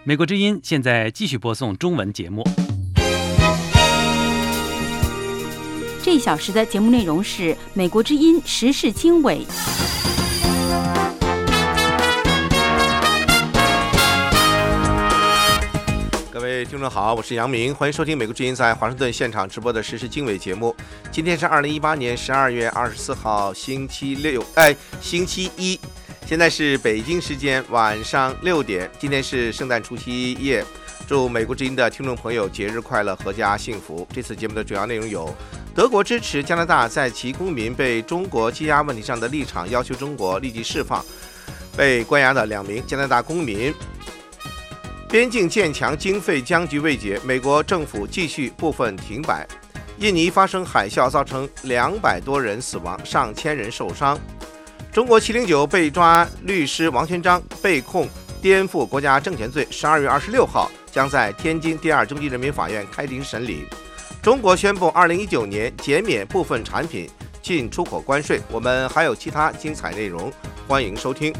美国之音现在继续播送中文节目。 这一小时的节目内容是美国之音时事经纬。 各位听众好，我是杨明，欢迎收听美国之音在华盛顿现场直播的时事经纬节目。今天是2018年12月24号星期一，现在是北京时间晚上6点，今天是圣诞除夕夜，祝美国之音的听众朋友节日快乐，阖家幸福。这次节目的主要内容有：德国支持加拿大在其公民被中国羁押问题上的立场，要求中国立即释放被关押的2名加拿大公民；边境建墙经费僵局未解，美国政府继续部分停摆；印尼发生海啸，造成200多人死亡，上千人受伤；中国709被抓律师王全璋被控颠覆国家政权罪，12月26号将在天津第2中级人民法院开庭审理；中国宣布2019年减免部分产品进出口关税。我们还有其他精彩内容，欢迎收听。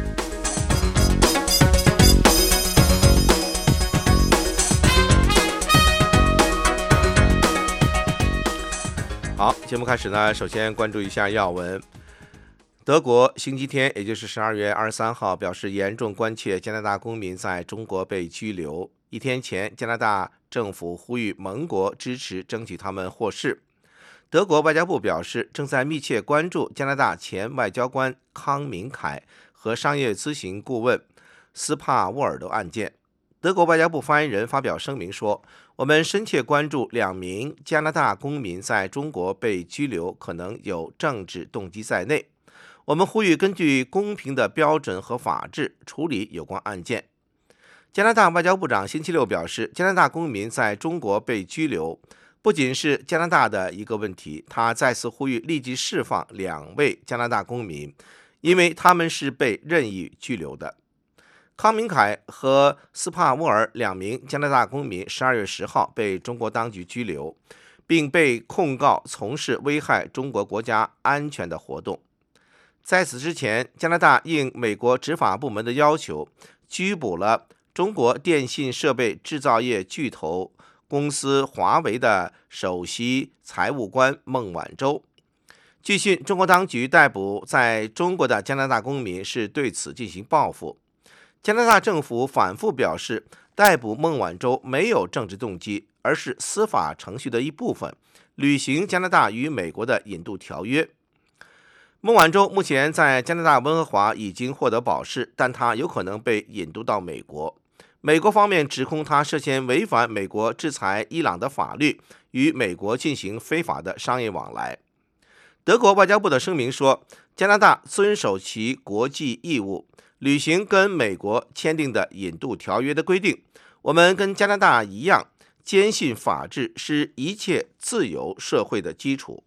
好，节目开始呢，首先关注一下要闻。德国星期天，也就是12月23号，表示严重关切加拿大公民在中国被拘留。一天前，加拿大政府呼吁盟国支持争取他们获释。德国外交部表示，正在密切关注加拿大前外交官康明凯和商业咨询顾问斯帕沃尔的案件。德国外交部发言人发表声明说，我们深切关注2名加拿大公民在中国被拘留，可能有政治动机在内。我们呼吁根据公平的标准和法治处理有关案件。加拿大外交部长星期六表示，加拿大公民在中国被拘留不仅是加拿大的一个问题，他再次呼吁立即释放2位加拿大公民，因为他们是被任意拘留的。康明凯和斯帕沃尔2名加拿大公民12月10号被中国当局拘留，并被控告从事危害中国国家安全的活动。在此之前，加拿大应美国执法部门的要求，拘捕了中国电信设备制造业巨头公司华为的首席财务官孟晚舟。据悉，中国当局逮捕在中国的加拿大公民是对此进行报复。加拿大政府反复表示，逮捕孟晚舟没有政治动机，而是司法程序的一部分，履行加拿大与美国的引渡条约。孟晚舟目前在加拿大温哥华已经获得保释，但他有可能被引渡到美国。美国方面指控他涉嫌违反美国制裁伊朗的法律，与美国进行非法的商业往来。德国外交部的声明说，加拿大遵守其国际义务，履行跟美国签订的引渡条约的规定。我们跟加拿大一样，坚信法治是一切自由社会的基础。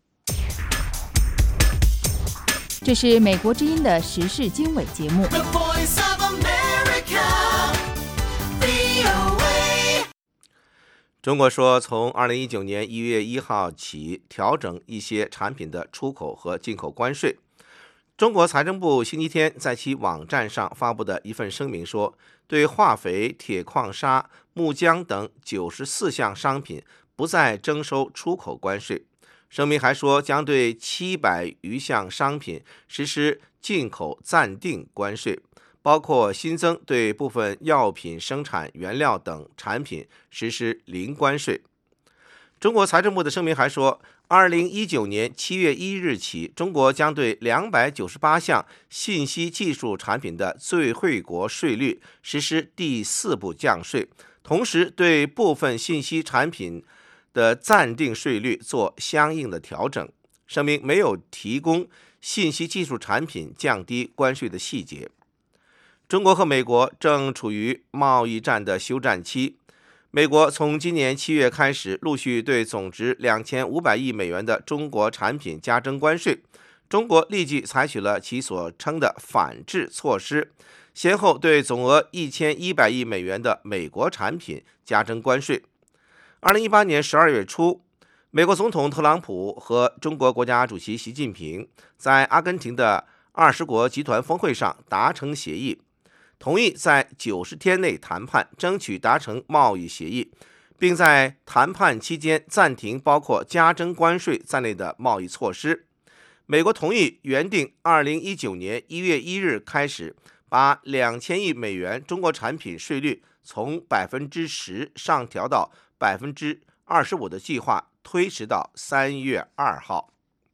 这是美国之音的时事经纬节目。 中国说，从2019年1月1号起调整一些产品的出口和进口关税。中国财政部星期天在其网站上发布的一份声明说，对化肥、铁矿砂、木浆等94项商品不再征收出口关税。声明还说，将对700余项商品实施进口暂定关税，包括新增对部分药品生产原料等产品实施零关税。中国财政部的声明还说，2019年7月1日起，中国将对298项信息技术产品的最惠国税率实施第4步降税，同时对部分信息产品的暂定税率做相应的调整。声明没有提供信息技术产品降低关税的细节。中国和美国正处于贸易战的休战期。美国从今年7月开始，陆续对总值2500亿美元的中国产品加征关税。中国立即采取了其所称的反制措施，先后对总额1100亿美元的美国产品加征关税。2018年12月初，美国总统特朗普和中国国家主席习近平在阿根廷的20国集团峰会上达成协议， 同意在90天内谈判，争取达成贸易协议，并在谈判期间暂停包括加征关税在内的贸易措施。美国同意原定2019年1月1日开始，把2000亿美元中国产品税率从10%上调到25%的计划推迟到3月2号。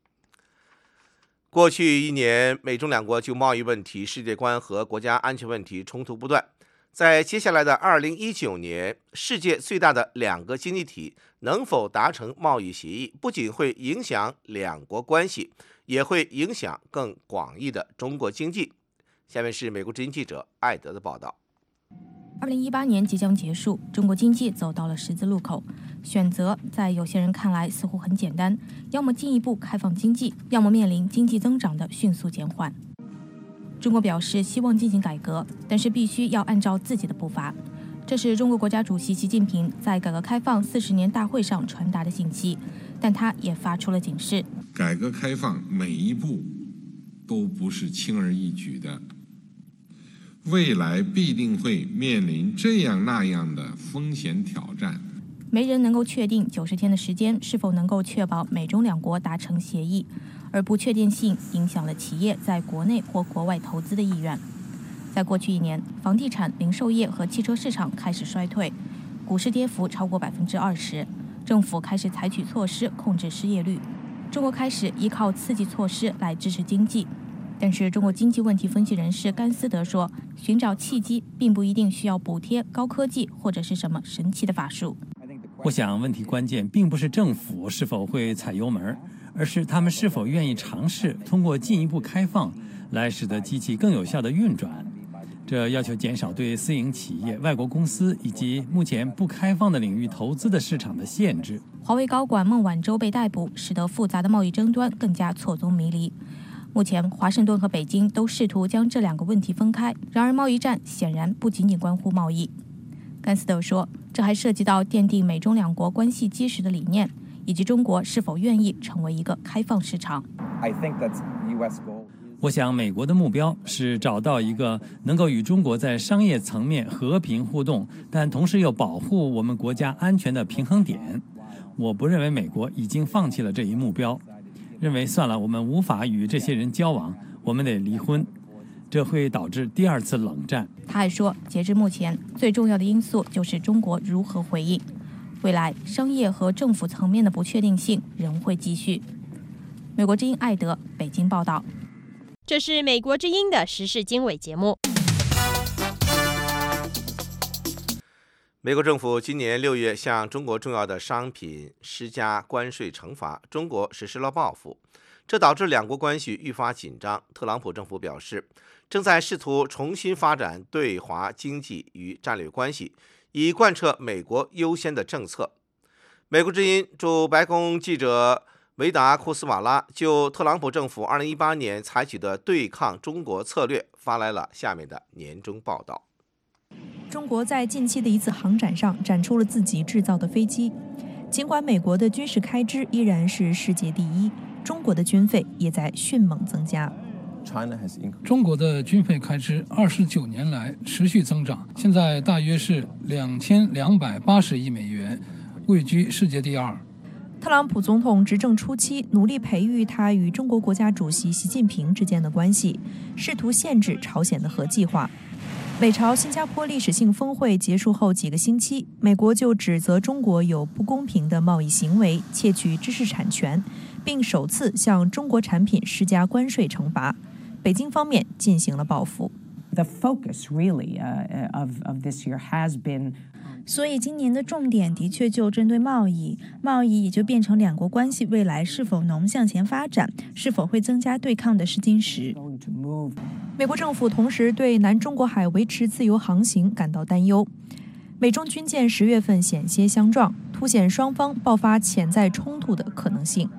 过去1年，美中两国就贸易问题、世界观和国家安全问题冲突不断。在接下来的2019年，世界最大的2个经济体能否达成贸易协议，不仅会影响两国关系，也会影响更广义的中国经济。下面是美国之音记者艾德的报道。 2018年即将结束，中国经济走到了十字路口，选择在有些人看来似乎很简单，要么进一步开放经济，要么面临经济增长的迅速减缓。中国表示希望进行改革，但是必须要按照自己的步伐。这是中国国家主席习近平在改革开放40年大会上传达的信息，但他也发出了警示： 改革开放每一步都不是轻而易举的，未来必定会面临这样那样的风险挑战。 没人能够确定90天的时间是否能够确保美中两国达成协议，而不确定性影响了企业在国内或国外投资的意愿。在过去1年，房地产、零售业和汽车市场开始衰退，股市跌幅超过20%，政府开始采取措施控制失业率，中国开始依靠刺激措施来支持经济。但是中国经济问题分析人士甘斯德说，寻找契机并不一定需要补贴、高科技或者是什么神奇的法术。 我想问题关键并不是政府是否会踩油门，而是他们是否愿意尝试通过进一步开放来使得机器更有效地运转。这要求减少对私营企业、外国公司以及目前不开放的领域投资的市场的限制。 华为高管孟晚舟被逮捕，使得复杂的贸易争端更加错综迷离。目前，华盛顿和北京都试图将这2个问题分开，然而贸易战显然不仅仅关乎贸易。甘斯德说，这还涉及到奠定美中两国关系基石的理念，以及中国是否愿意成为一个开放市场。 我想美国的目标是找到一个能够与中国在商业层面和平互动，但同时又保护我们国家安全的平衡点。我不认为美国已经放弃了这一目标，认为算了，我们无法与这些人交往，我们得离婚，这会导致第2次冷战。 他还说，截至目前，最重要的因素就是中国如何回应。未来商业和政府层面的不确定性仍会继续。美国之音艾德，北京报道。 这是美国之音的时事经纬节目。 美国政府今年6月向中国重要的商品施加关税惩罚，中国实施了报复，这导致两国关系愈发紧张。特朗普政府表示，正在试图重新发展对华经济与战略关系，以贯彻美国优先的政策。美国之音驻白宫记者维达库斯瓦拉就特朗普政府2018年采取的对抗中国策略发来了下面的年终报道。 中国在近期的一次航展上展出了自己制造的飞机，尽管美国的军事开支依然是世界第一，中国的军费也在迅猛增加。 中国的军费开支29年来持续增长，现在大约是2280亿美元，位居世界第2。 特朗普总统执政初期努力培育他与中国国家主席习近平之间的关系，试图限制朝鲜的核计划。美朝新加坡历史性峰会结束后几个星期，美国就指责中国有不公平的贸易行为，窃取知识产权，并首次向中国产品施加关税惩罚。北京方面进行了报复。 The focus really of this year has been 所以今年的重点的确就针对贸易，贸易也就变成两国关系未来是否能向前发展，是否会增加对抗的试金石。 美国政府同时对南中国海维持自由航行感到担忧。美中军舰10月份险些相撞，凸显双方爆发潜在冲突的可能性。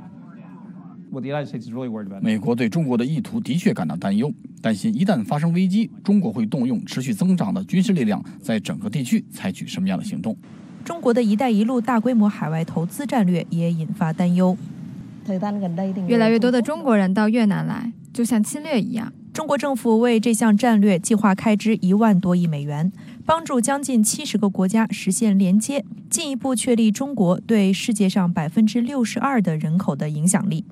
美国对中国的意图的确感到担忧，担心一旦发生危机，中国会动用持续增长的军事力量，在整个地区采取什么样的行动。 中国的一带一路大规模海外投资战略也引发担忧。 越来越多的中国人到越南来，就像侵略一样。 中国政府为这项战略计划开支1万多亿美元，帮助将近70个国家实现连接，进一步确立中国对世界上62%的人口的影响力。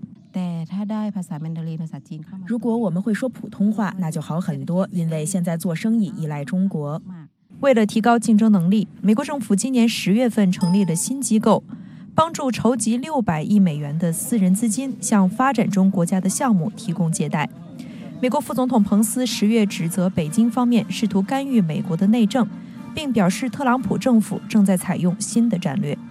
如果我们会说普通话，那就好很多，因为现在做生意依赖中国。 为了提高竞争能力，美国政府今年10月份成立了新机构，帮助筹集600亿美元的私人资金，向发展中国家的项目提供借贷。美国副总统彭斯10月指责北京方面试图干预美国的内政，并表示特朗普政府正在采用新的战略。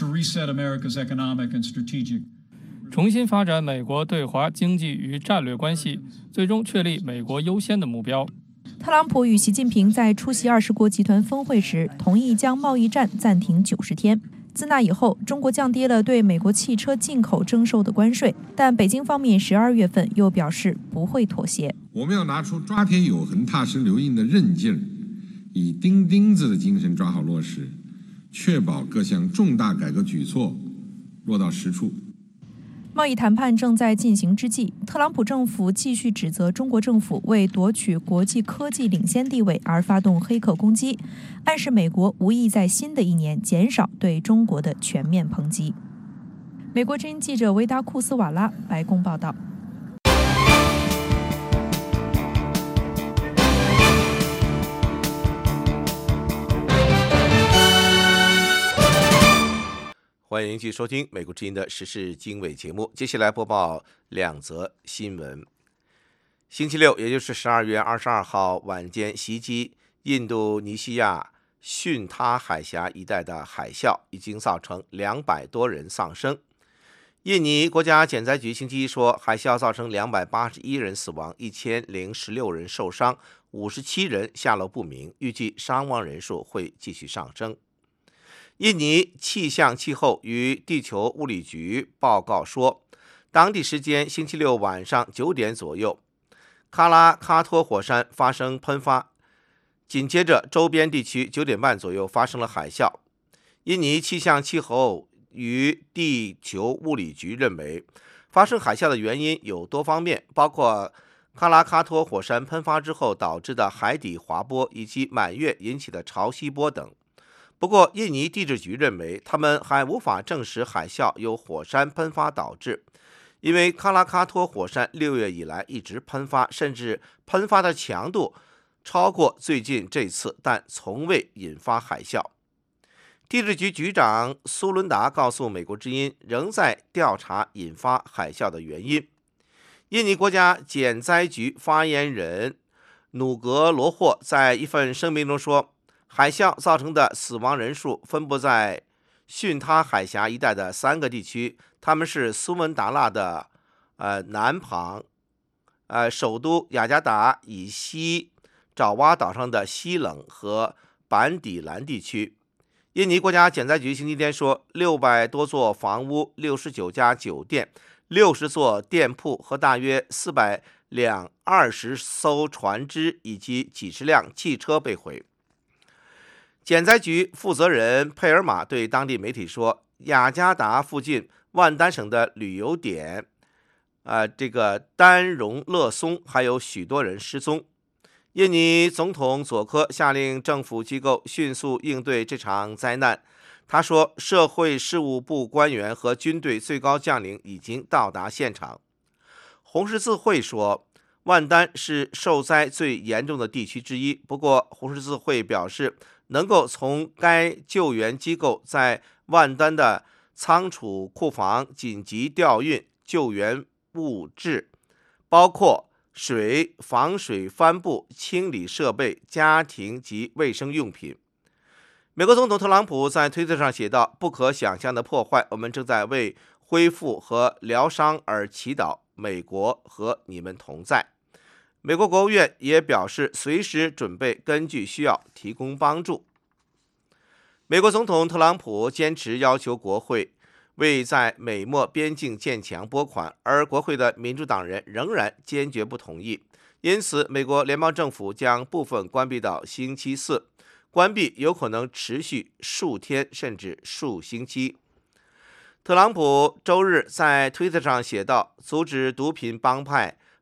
重新发展美国对华经济与战略关系，最终确立美国优先的目标。 特朗普与习近平在出席20国集团峰会时，同意将贸易战暂停90天。自那以后，中国降低了对美国汽车进口征收的关税，但北京方面12月份又表示不会妥协。 我们要拿出抓铁有痕、踏实留印的韧劲儿，以钉钉子的精神抓好落实，确保各项重大改革举措落到实处。 贸易谈判正在进行之际，特朗普政府继续指责中国政府为夺取国际科技领先地位而发动黑客攻击，暗示美国无意在新的一年减少对中国的全面抨击。美国之音记者维达库斯瓦拉，白宫报道。 欢迎继续收听美国之音的时事经纬节目。接下来播报2则新闻。星期六，也就是12月22号晚间袭击印度尼西亚巽他海峡一带的海啸，已经造成200多人丧生。印尼国家减灾局星期一说，海啸造成281人死亡，1016人受伤，57人下落不明，预计伤亡人数会继续上升。印尼气象气候与地球物理局报告说，当地时间星期六晚上9点左右，卡拉卡托火山发生喷发，紧接着周边地区9点半左右发生了海啸。印尼气象气候与地球物理局认为，发生海啸的原因有多方面，包括卡拉卡托火山喷发之后导致的海底滑波以及满月引起的潮汐波等。不过，印尼地质局认为，他们还无法证实海啸由火山喷发导致，因为卡拉卡托火山6月以来一直喷发，甚至喷发的强度超过最近这次，但从未引发海啸。地质局局长苏伦达告诉美国之音，仍在调查引发海啸的原因。印尼国家减灾局发言人努格罗霍在一份声明中说，海啸造成的死亡人数分布在巽他海峡一带的3个地区，他们是苏门答腊的南旁、首都雅加达以西爪哇岛上的西冷和板底兰地区。印尼国家减灾局星期天说，600多座房屋、69家酒店、60座店铺和大约400辆20艘船只以及几十辆汽车被毁。减灾局负责人佩尔马对当地媒体说，雅加达附近万丹省的旅游点丹荣勒松还有许多人失踪。印尼总统佐科下令政府机构迅速应对这场灾难。他说，社会事务部官员和军队最高将领已经到达现场。红十字会说，万丹是受灾最严重的地区之一，不过红十字会表示，能够从该救援机构在万丹的仓储库房紧急调运救援物质，包括水、防水帆布、清理设备、家庭及卫生用品。美国总统特朗普在推特上写道，不可想象的破坏，我们正在为恢复和疗伤而祈祷，美国和你们同在。美国国务院也表示，随时准备根据需要提供帮助。美国总统特朗普坚持要求国会为在美墨边境建墙拨款，而国会的民主党人仍然坚决不同意。因此，美国联邦政府将部分关闭到星期四，关闭有可能持续数天甚至数星期。特朗普周日在推特上写道，阻止毒品帮派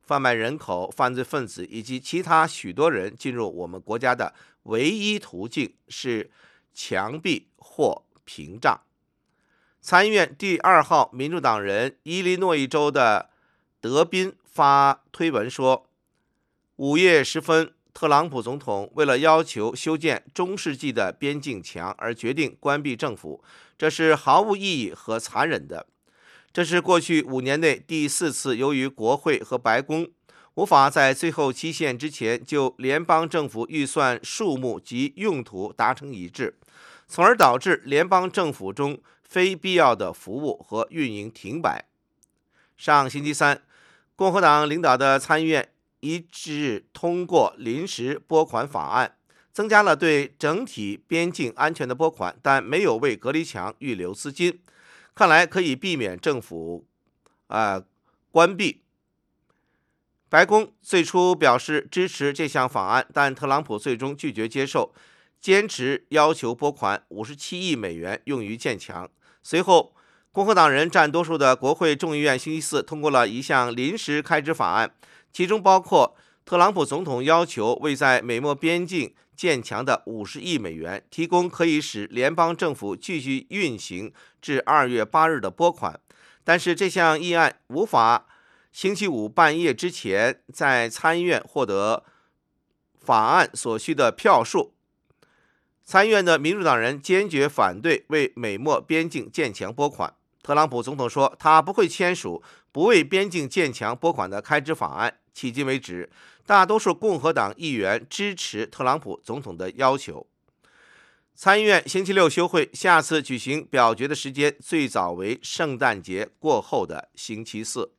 贩卖人口、犯罪分子以及其他许多人进入我们国家的唯一途径是墙壁或屏障。参议院第2号民主党人伊利诺伊州的德宾发推文说，5月时分，特朗普总统为了要求修建中世纪的边境墙而决定关闭政府，这是毫无意义和残忍的。这是过去5年内第4次由于国会和白宫无法在最后期限之前就联邦政府预算数目及用途达成一致，从而导致联邦政府中非必要的服务和运营停摆。上星期三，共和党领导的参议院一致通过临时拨款法案，增加了对整体边境安全的拨款，但没有为隔离墙预留资金，看来可以避免政府关闭。白宫最初表示支持这项法案，但特朗普最终拒绝接受，坚持要求拨款57亿美元用于建墙。随后，共和党人占多数的国会众议院星期四通过了一项临时开支法案，其中包括特朗普总统要求为在美墨边境建墙的50亿美元提供可以使联邦政府继续运行至2月8日的拨款，但是这项议案无法星期五半夜之前在参议院获得法案所需的票数。参议院的民主党人坚决反对为美墨边境建墙拨款。特朗普总统说，他不会签署不为边境建墙拨款的开支法案。迄今为止，大多数共和党议员支持特朗普总统的要求。参议院星期六休会，下次举行表决的时间最早为圣诞节过后的星期四。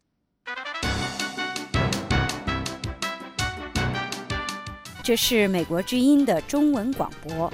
这是美国之音的中文广播。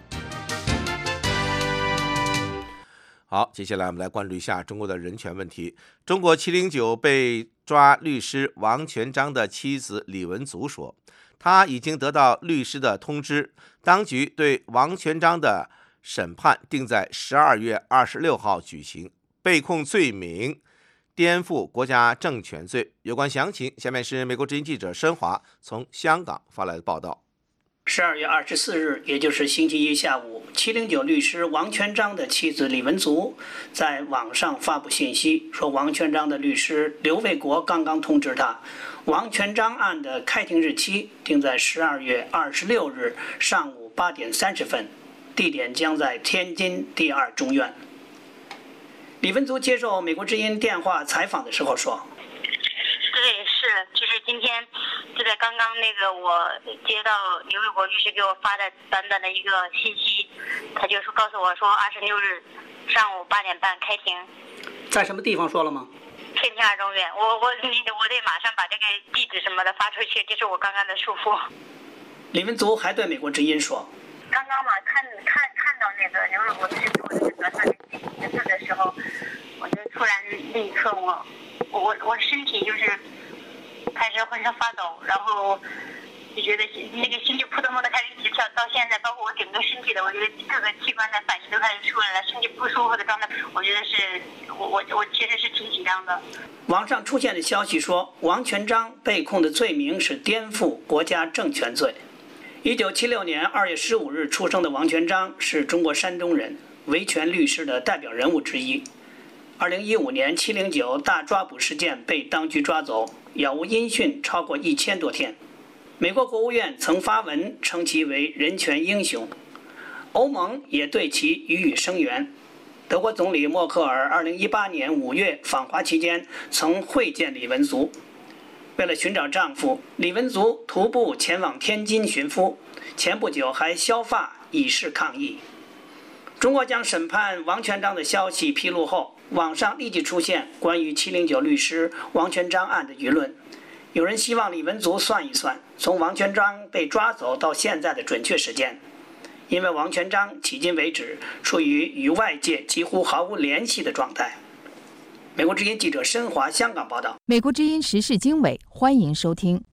好，接下来我们来关注一下中国的人权问题。中国709被抓律师王全璋的妻子李文足说，他已经得到律师的通知，当局对王全璋的审判定在12月26号举行，被控罪名颠覆国家政权罪。有关详情，下面是美国之音记者申华从香港发来的报道。 12月24日，也就是星期一下午，709律师王全璋的妻子李文足在网上发布信息，说王全璋的律师刘卫国刚刚通知他，王全璋案的开庭日期定在12月26日上午8点30分，地点将在天津第2中院。李文足接受美国之音电话采访的时候说， 对，就是今天就在刚刚我接到刘卫国律师给我发的短短的一个信息，他就告诉我说26日上午8点半开庭。 在什么地方说了吗？ 天津2中院。我得马上把这个地址什么的发出去，这是我刚刚的嘱咐。 李文足还对美国之音说， 刚刚嘛看到刘卫国律师给我那个短短的信息的时候，我就突然立刻我身体就是开始浑身发抖，然后就觉得那个心就扑通扑通开始一直跳，到现在包括我整个身体的，我觉得各个器官的反应都开始出来了，身体不舒服的状态，我觉得是我其实是挺紧张的。 网上出现的消息说，王全璋被控的罪名是颠覆国家政权罪。1976年2月15日出生的王全璋是中国山东人，维权律师的代表人物之一。2015年709大抓捕事件被当局抓走，杳无音讯超过1000多天。美国国务院曾发文称其为人权英雄，欧盟也对其予以声援。德国总理默克尔2018年5月访华期间曾会见李文足。为了寻找丈夫，李文足徒步前往天津寻夫，前不久还削发以示抗议。中国将审判王全璋的消息披露后，网上立即出现关于709律师王全璋案的舆论。有人希望李文足算一算从王全璋被抓走到现在的准确时间，因为王全璋迄今为止处于与外界几乎毫无联系的状态。美国之音记者申华香港报道。 美国之音时事经纬，欢迎收听。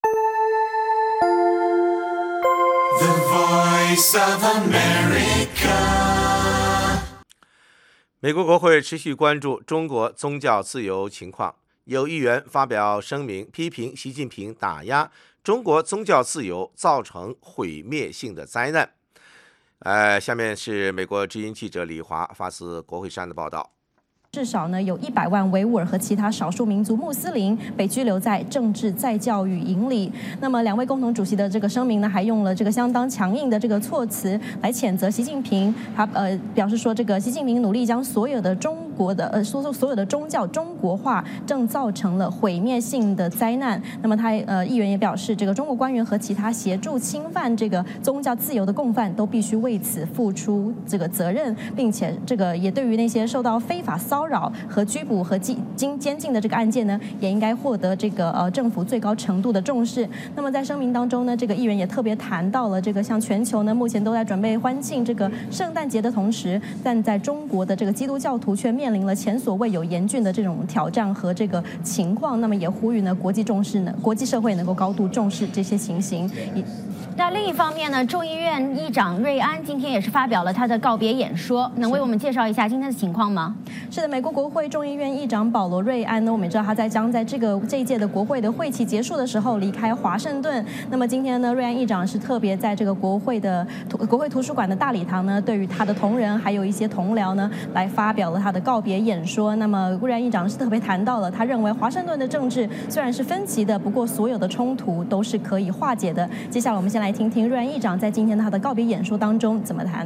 The Voice of America。 美国国会持续关注中国宗教自由情况。 有议员发表声明，批评习近平打压中国宗教自由，造成毁灭性的灾难。下面是美国之音记者李华发自国会山的报道。 至少呢有100万维吾尔和其他少数民族穆斯林被拘留在政治再教育营里。那么2位共同主席的这个声明呢，还用了这个相当强硬的这个措辞来谴责习近平。他表示说，这个习近平努力将所有的中国的所有的宗教中国化，正造成了毁灭性的灾难。那么他议员也表示，这个中国官员和其他协助侵犯这个宗教自由的共犯都必须为此付出这个责任，并且这个也对于那些受到非法骚扰和拘捕和监禁的这个案件呢，也应该获得这个政府最高程度的重视。那么在声明当中呢，这个议员也特别谈到了这个像全球呢目前都在准备欢庆这个圣诞节的同时，但在中国的这个基督教徒却面临了前所未有严峻的这种挑战和这个情况。那么也呼吁呢国际社会能够高度重视这些情形。 那另一方面呢，众议院议长瑞安今天也是发表了他的告别演说，能为我们介绍一下今天的情况吗？ 是的，美国国会众议院议长保罗·瑞安呢，我们也知道他将在这一届的国会的会期结束的时候离开华盛顿。那么今天呢，瑞安议长是特别在这个国会图书馆的大礼堂呢，对于他的同仁还有一些同僚呢，来发表了他的告别演说。那么瑞安议长是特别谈到了，他认为华盛顿的政治虽然是分歧的，不过所有的冲突都是可以化解的。接下来我们先来听听瑞安议长在今天他的告别演说当中怎么谈。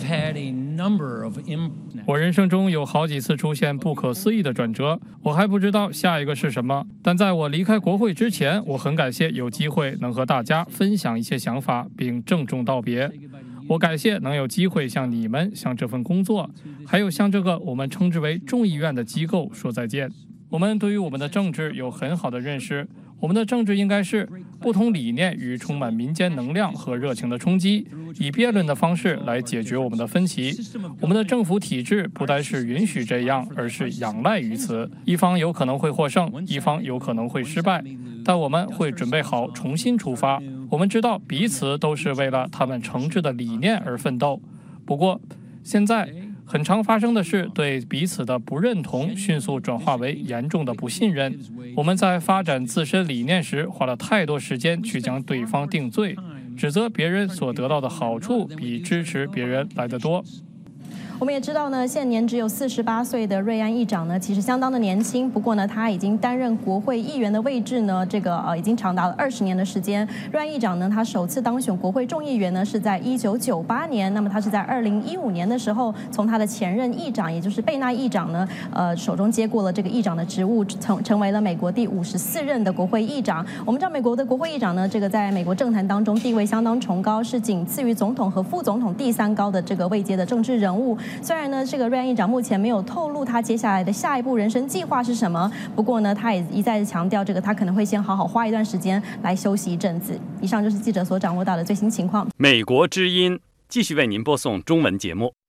我人生中有好几次出现不可思议的转折，我还不知道下一个是什么。但在我离开国会之前，我很感谢有机会能和大家分享一些想法，并郑重道别。我感谢能有机会向你们、向这份工作，还有向这个我们称之为众议院的机构说再见。我们对于我们的政治有很好的认识，我们的政治应该是不同理念与充满民间能量和热情的冲击，以辩论的方式来解决我们的分歧。我们的政府体制不单是允许这样，而是仰赖于此。一方有可能会获胜，一方有可能会失败，但我们会准备好重新出发。我们知道彼此都是为了他们诚挚的理念而奋斗。不过现在很常发生的是，对彼此的不认同迅速转化为严重的不信任。我们在发展自身理念时，花了太多时间去将对方定罪，指责别人所得到的好处比支持别人来得多。 我们也知道呢，现年只有48岁的瑞安议长呢，其实相当的年轻。不过呢，他已经担任国会议员的位置呢，已经长达了20年的时间。瑞安议长呢，他首次当选国会众议员呢，是在1998年。那么他是在2015年的时候，从他的前任议长，也就是贝纳议长呢，手中接过了这个议长的职务，成为了美国第54任的国会议长。我们知道，美国的国会议长呢，在美国政坛当中地位相当崇高，是仅次于总统和副总统第3高的这个位阶的政治人物。虽然呢，这个瑞安议长目前没有透露他接下来的下一步人生计划是什么，不过呢，他也一再强调他可能会先好好花一段时间来休息一阵子。以上就是记者所掌握到的最新情况。 美国之音继续为您播送中文节目。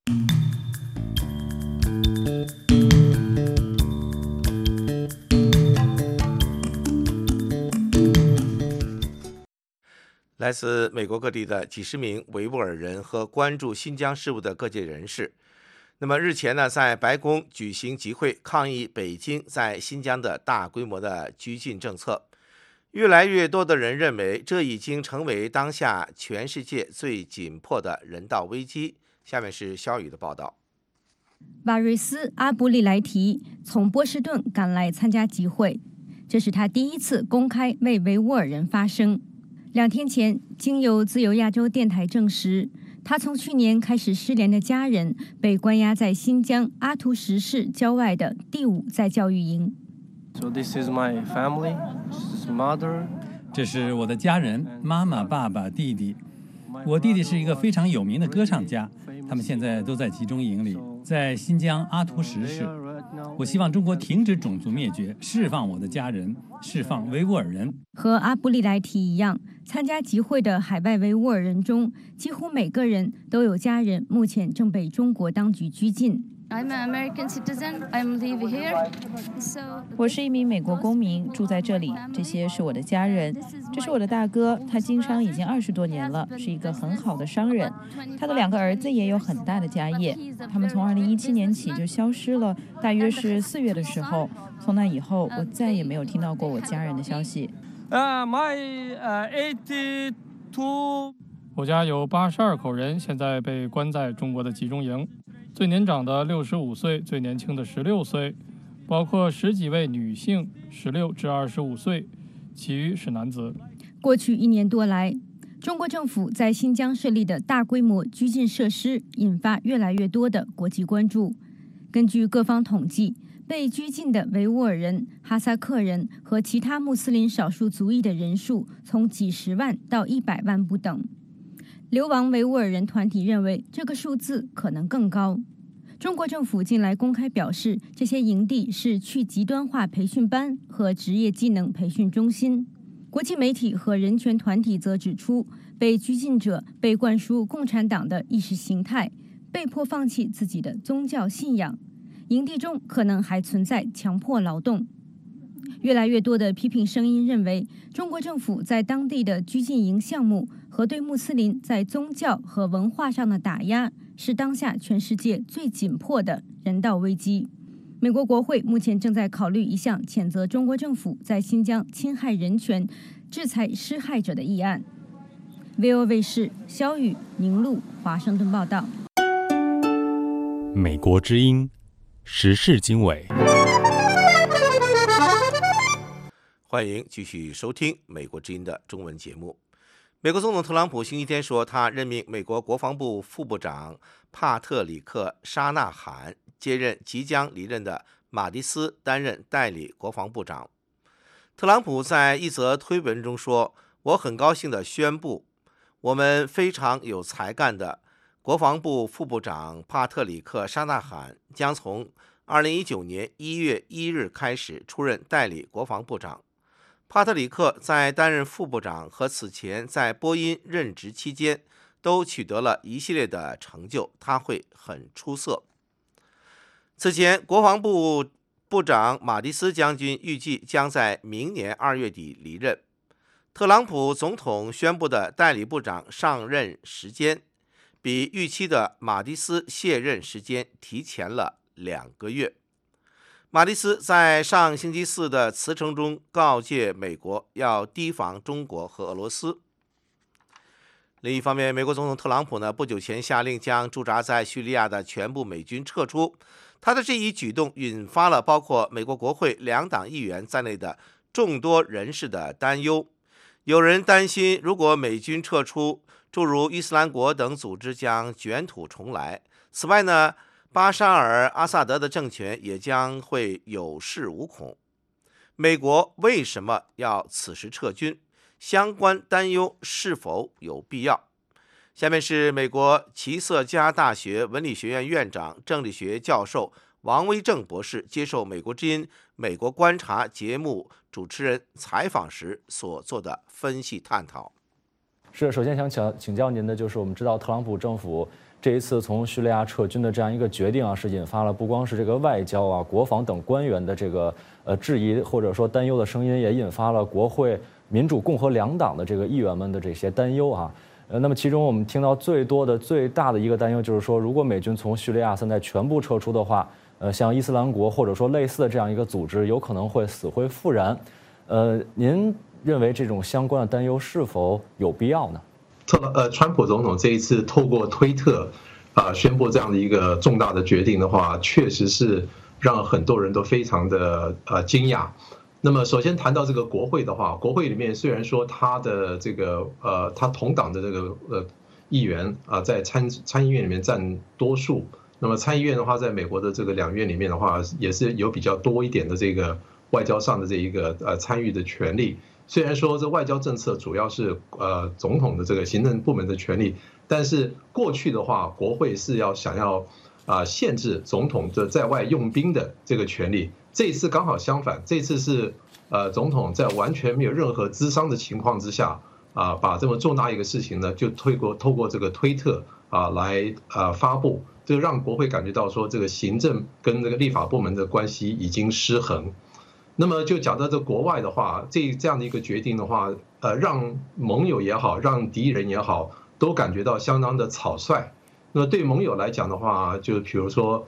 来自美国各地的几十名维吾尔人和关注新疆事务的各界人士，那么日前呢，在白宫举行集会，抗议北京在新疆的大规模的拘禁政策。越来越多的人认为，这已经成为当下全世界最紧迫的人道危机。下面是肖宇的报道。 瓦瑞斯·阿布利莱提从波士顿赶来参加集会，这是他第一次公开为维吾尔人发声。2天前，经由自由亚洲电台证实，他从去年开始失联的家人被关押在新疆阿图什市郊外的第5再教育营。 So this is my family, this is mother. 这是我的家人，妈妈、爸爸、弟弟。我弟弟是一个非常有名的歌唱家，他们现在都在集中营里，在新疆阿图什市。我希望中国停止种族灭绝，释放我的家人，释放维吾尔人。 和阿布利莱提一样，参加集会的海外维吾尔人中，几乎每个人都有家人目前正被中国当局拘禁。 I'm an American citizen. I'm live here. So 我是一名美国公民，住在这里。这些是我的家人，这是我的大哥，他经商已经20多年了，是一个很好的商人。他的2个儿子也有很大的家业。他们从2017年起就消失了，大约是4月的时候。从那以后，我再也没有听到过我家人的消息。 我家有82口人，现在被关在中国的集中营。最年长的65岁，最年轻的16岁，包括10几位女性，16至25岁，其余是男子。 过去1年多来，中国政府在新疆设立的大规模拘禁设施，引发越来越多的国际关注。根据各方统计，被拘禁的维吾尔人、哈萨克人和其他穆斯林少数族裔的人数从几十万到100万不等。流亡维吾尔人团体认为这个数字可能更高。中国政府近来公开表示，这些营地是去极端化培训班和职业技能培训中心。国际媒体和人权团体则指出，被拘禁者被灌输共产党的意识形态，被迫放弃自己的宗教信仰。营地中可能还存在强迫劳动。越来越多的批评声音认为，中国政府在当地的拘禁营项目和对穆斯林在宗教和文化上的打压，是当下全世界最紧迫的人道危机。美国国会目前正在考虑一项谴责中国政府在新疆侵害人权、制裁施害者的议案。VOA 卫视肖宇、宁路华盛顿报道。 美国之音时事经纬， 欢迎继续收听美国之音的中文节目。美国总统特朗普星期天说，他任命美国国防部副部长帕特里克·沙纳罕接任即将离任的马蒂斯担任代理国防部长。特朗普在一则推文中说，我很高兴地宣布，我们非常有才干的国防部副部长帕特里克·沙纳罕将从2019年1月1日开始出任代理国防部长。帕特里克在担任副部长和此前在波音任职期间都取得了一系列的成就，他会很出色。此前，国防部部长马蒂斯将军预计将在明年2月底离任。特朗普总统宣布的代理部长上任时间比预期的马蒂斯卸任时间提前了2个月。马蒂斯在上星期4的辞呈中告诫美国要提防中国和俄罗斯。另一方面，美国总统特朗普不久前下令将驻扎在叙利亚的全部美军撤出。他的这一举动引发了包括美国国会2党议员在内的众多人士的担忧。有人担心，如果美军撤出，诸如伊斯兰国等组织将卷土重来。此外巴沙尔·阿萨德的政权也将会有恃无恐。美国为什么要此时撤军？相关担忧是否有必要？下面是美国齐瑟加大学文理学院院长、政治学教授王威正博士接受美国之音美国观察节目主持人采访时所做的分析探讨。 是，首先想请教您的就是，我们知道特朗普政府这一次从叙利亚撤军的这样一个决定是引发了不光是这个外交国防等官员的这个质疑或者说担忧的声音，也引发了国会民主共和2党的这个议员们的这些担忧那么其中我们听到最大的一个担忧就是说，如果美军从叙利亚现在全部撤出的话，像伊斯兰国或者说类似的这样一个组织有可能会死灰复燃。您认为这种相关的担忧是否有必要呢？ 川普总统这一次透过推特宣布这样的一个重大的决定的话，确实是让很多人都非常的惊讶。那么首先谈到这个国会的话，国会里面虽然说他的这个他同党的这个议员在参议院里面占多数，那么参议院的话，在美国的这个2院里面的话，也是有比较多一点的这个外交上的这一个参与的权利。虽然说这外交政策主要是总统的这个行政部门的权利，但是过去的话，国会是想要限制总统的在外用兵的这个权利。这一次刚好相反，这次是总统在完全没有任何咨商的情况之下把这么重大一个事情呢，就透过这个推特来发布，这让国会感觉到说这个行政跟这个立法部门的关系已经失衡。那么就讲到这国外的话，这样的一个决定的话，让盟友也好，让敌人也好，都感觉到相当的草率。那么对盟友来讲的话，就比如说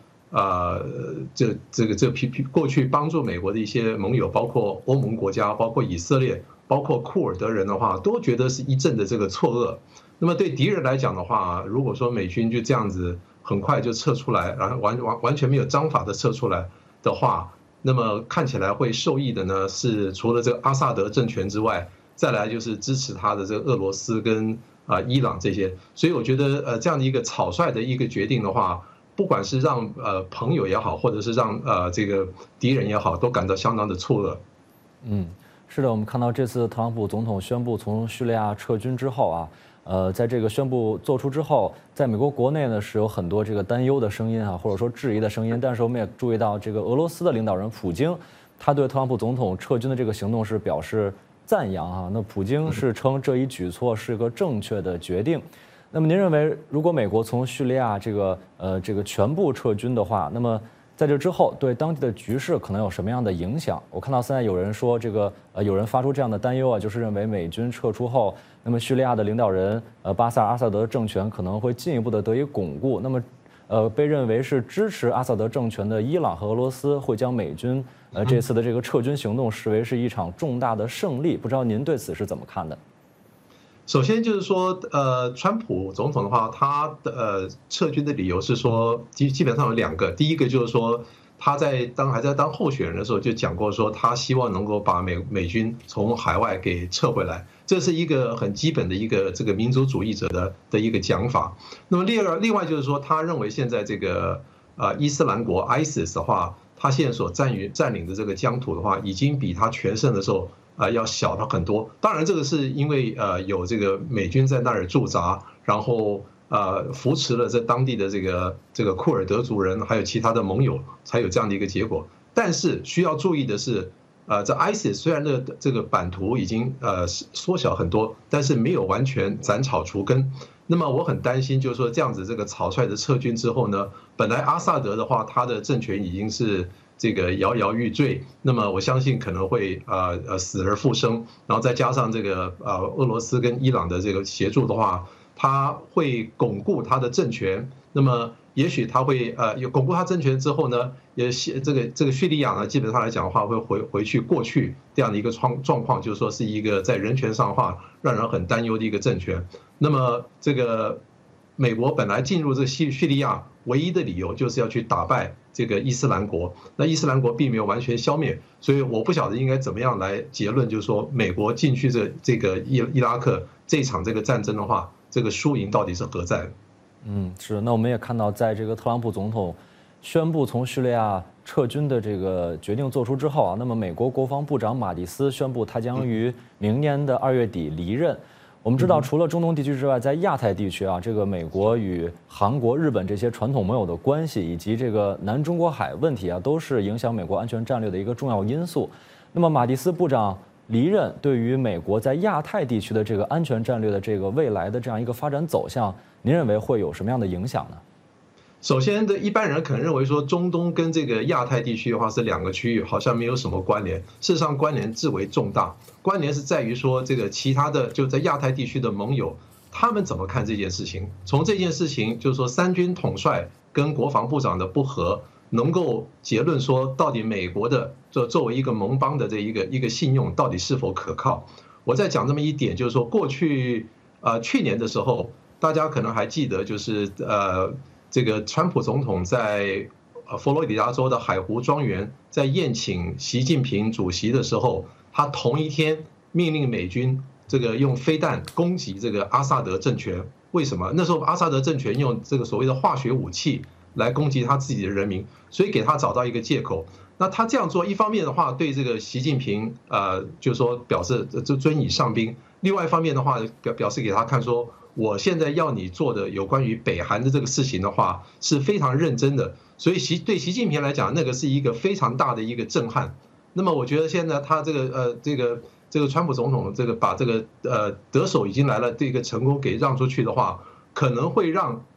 过去帮助美国的一些盟友，包括欧盟国家，包括以色列，包括库尔德人的话，都觉得是一阵的这个错愕。那么对敌人来讲的话，如果说美军就这样子很快就撤出来，然后完全没有章法的撤出来的话，那么看起来会受益的呢，是除了这个阿萨德政权之外，再来就是支持他的这个俄罗斯跟伊朗这些。所以我觉得这样的一个草率的一个决定的话，不管是让朋友也好，或者是让这个敌人也好，都感到相当的错愕。 是的，我们看到这次特朗普总统宣布从叙利亚撤军之后啊，在这个宣布做出之后，在美国国内呢是有很多这个担忧的声音啊，或者说质疑的声音。但是我们也注意到，这个俄罗斯的领导人普京，他对特朗普总统撤军的这个行动是表示赞扬啊。那普京是称这一举措是个正确的决定。那么您认为，如果美国从叙利亚这个全部撤军的话，那么在这之后对当地的局势可能有什么样的影响？我看到现在有人说有人发出这样的担忧啊，就是认为美军撤出后，那么叙利亚的领导人巴萨尔·阿萨德政权可能会进一步的得以巩固。那么被认为是支持阿萨德政权的伊朗和俄罗斯会将美军这次的这个撤军行动视为是一场重大的胜利。不知道您对此是怎么看的？ 首先就是说，川普总统的话，他的撤军的理由是说，基本上有2个。第一个就是说，他还在当候选人的时候就讲过说，他希望能够把美军从海外给撤回来，这是一个很基本的一个这个民族主义者的一个讲法。那么另外就是说，他认为现在这个伊斯兰国 ISIS 的话，他现在所占领的这个疆土的话，已经比他全盛的时候要小了很多。当然，这个是因为有这个美军在那儿驻扎，然后扶持了这当地的这个库尔德族人，还有其他的盟友，才有这样的一个结果。但是需要注意的是，这 ISIS 虽然这个版图已经缩小很多，但是没有完全斩草除根。那么我很担心，就是说这样子这个草率的撤军之后呢，本来阿萨德的话，他的政权已经是这个摇摇欲坠，那么我相信可能会死而复生，然后再加上这个俄罗斯跟伊朗的这个协助的话，他会巩固他的政权。那么也许他会有巩固他政权之后呢，也这个叙利亚呢，基本上来讲的话，会回去过去这样的一个状况，就是说是一个在人权上的话让人很担忧的一个政权。那么这个美国本来进入这个叙利亚唯一的理由就是要去打败这个伊斯兰国，那伊斯兰国并没有完全消灭，所以我不晓得应该怎么样来结论，就是说美国进去这个伊拉克这场这个战争的话，这个输赢到底是何在？ 是。那我们也看到，在这个特朗普总统宣布从叙利亚撤军的这个决定做出之后啊，那么美国国防部长马蒂斯宣布他将于明年的2月底离任。我们知道，除了中东地区之外，在亚太地区啊，这个美国与韩国、日本这些传统盟友的关系，以及这个南中国海问题啊，都是影响美国安全战略的一个重要因素。那么，马蒂斯部长离任，对于美国在亚太地区的这个安全战略的这个未来的这样一个发展走向，您认为会有什么样的影响呢？ 首先一般人可能认为说，中东跟这个亚太地区的话是2个区域，好像没有什么关联。事实上，关联至为重大。关联是在于说，这个其他的就在亚太地区的盟友，他们怎么看这件事情？从这件事情，就是说三军统帅跟国防部长的不合，能够结论说，到底美国的作为一个盟邦的这一个信用到底是否可靠？我再讲这么一点，就是说过去去年的时候，大家可能还记得，就是这个川普总统在佛罗里达州的海湖庄园在宴请习近平主席的时候，他同一天命令美军这个用飞弹攻击这个阿萨德政权。为什么？那时候阿萨德政权用这个所谓的化学武器来攻击他自己的人民，所以给他找到一个借口。那他这样做，一方面的话对这个习近平就是说表示尊以上宾，另外一方面的话表示给他看说，我现在要你做的有关于北韩的这个事情的话是非常认真的，所以对习近平来讲，那个是一个非常大的一个震撼。那么我觉得现在他这个川普总统这个把这个得手已经来了这个成功给让出去的话，可能会让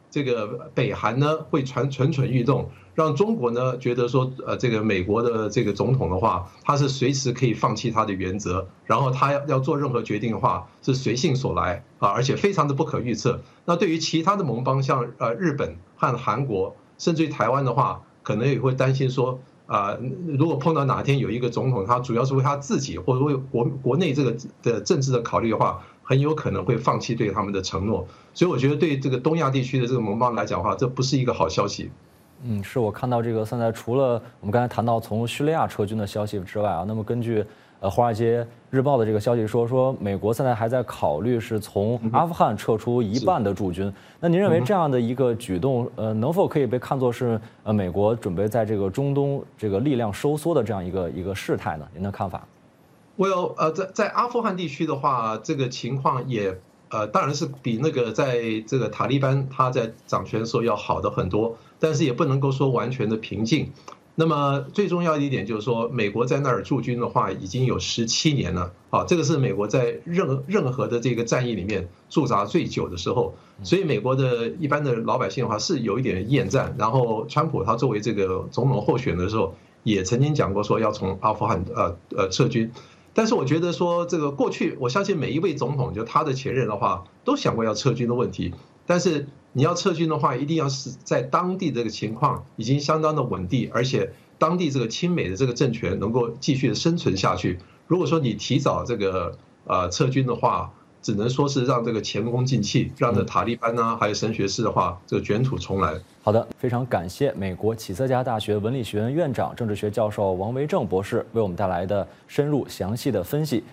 这个北韩呢会蠢欲动，让中国呢觉得说，这个美国的这个总统的话，他是随时可以放弃他的原则，然后他要做任何决定的话是随性所来啊，而且非常的不可预测。那对于其他的盟邦，像日本和韩国，甚至于台湾的话，可能也会担心说，如果碰到哪天有一个总统，他主要是为他自己或者为国内这个的政治的考虑的话，很有可能会放弃对他们的承诺。所以我觉得对这个东亚地区的这个盟邦来讲的话，这不是一个好消息。 是我看到这个现在除了我们刚才谈到从叙利亚撤军的消息之外啊，那么根据华尔街日报的这个消息说美国现在还在考虑是从阿富汗撤出一半的驻军。那您认为这样的一个举动，能否可以被看作是美国准备在这个中东这个力量收缩的这样一个事态呢？您的看法在阿富汗地区的话，这个情况也当然是比那个在这个塔利班他在掌权的时候要好的很多，但是也不能够说完全的平静。那么最重要的一点就是说，美国在那儿驻军的话已经有17年了啊，这个是美国在任何的这个战役里面驻扎最久的时候，所以美国的一般的老百姓的话是有一点厌战。然后川普他作为这个总统候选的时候，也曾经讲过说要从阿富汗撤军。但是我觉得说这个过去，我相信每一位总统就他的前任的话都想过要撤军的问题，但是你要撤军的话，一定要是在当地这个情况已经相当的稳定，而且当地这个亲美的这个政权能够继续的生存下去。如果说你提早这个撤军的话，只能说是让这个前功尽弃，让这塔利班啊还有神学士的话这个卷土重来。 好的，非常感谢美国启瑟加大学文理学院院长、政治学教授王维正博士为我们带来的深入详细的分析。